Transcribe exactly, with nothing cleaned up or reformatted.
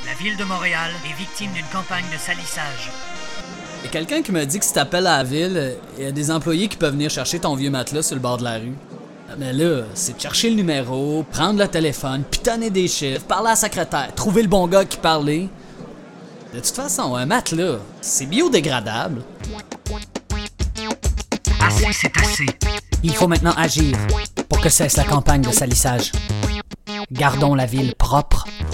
La ville de Montréal est victime d'une campagne de salissage. Il y a quelqu'un qui m'a dit que si t'appelles à la ville, il y a des employés qui peuvent venir chercher ton vieux matelas sur le bord de la rue. Mais là, c'est de chercher le numéro, prendre le téléphone, pitonner des chiffres, parler à la secrétaire, trouver le bon gars qui parlait. De toute façon, un matelas, c'est biodégradable. Assez, c'est assez. Il faut maintenant agir pour que cesse la campagne de salissage. Gardons la ville propre